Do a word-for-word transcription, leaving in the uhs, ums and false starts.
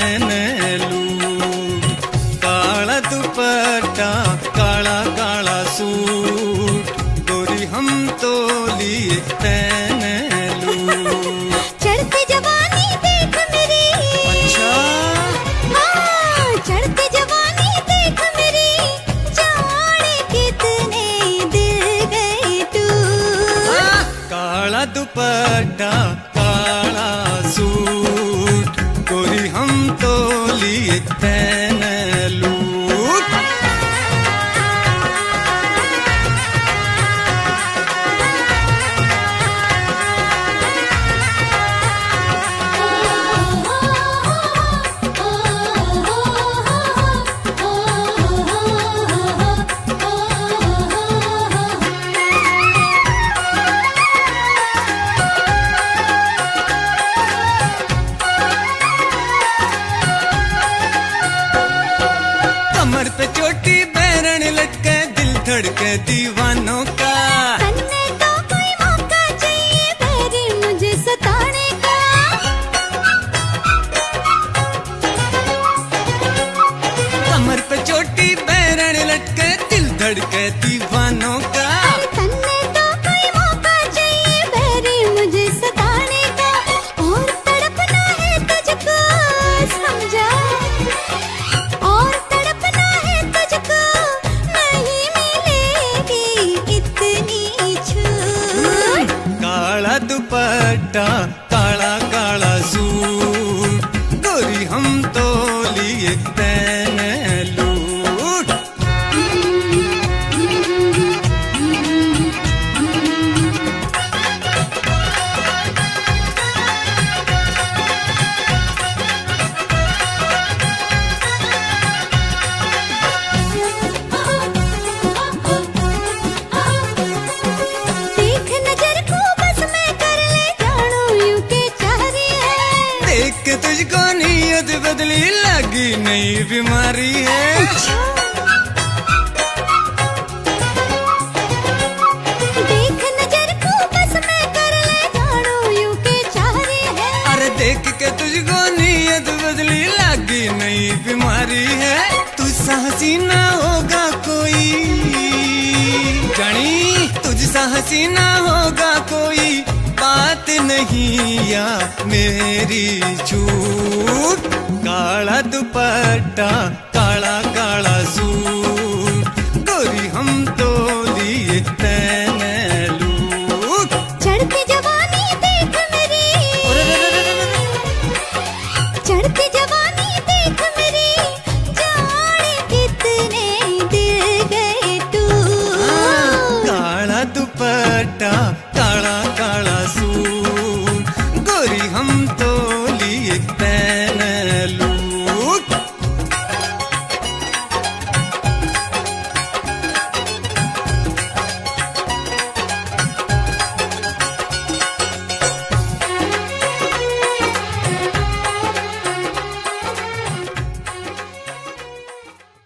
लूट। काला दुपट्टा काला काला सूट, गोरी हम तो लिए तैन लूट। चढ़ती जवानी देख मेरी, अच्छा हाँ चढ़ती जवानी देख मेरी, जाने कितने दिल गए तू। काला दुपट्टा काला सूट, गोरी हम तो लिए तैन लूट। कमर पे चोटी बैरन लटके, दिल धड़के दीवानों का। तन्ने तो कोई मौका चाहिए बैरी मुझे सताने का। कमर पे चोटी बैरन लटके, दिल धड़के दीवानों का। तन्ने तो कोई मौका चाहिए बैरी मुझे सताने का। और तड़पना है तुझको समझा, और तड़पना है तुझको, नहीं मिलेगी इतनी छूट। काला दुपट्टा काला काला सूट, गोरी हम तो लिए तैन लूट। देख नजर को बस मैं कर ले जानू यूं के चाह रही है। देख के तुझको नीयत बदली, लगी नई बीमारी है। देख नजर को बस मैं कर ले जानू यूं के चाह रही है। अरे देख के तुझको नीयत बदली, लगी नई बीमारी है। तू साहसी ना होगा कोई जानी, तुझ साहसी ना होगा कोई, बात नहीं या मेरी झूठ। काला दुपट्टा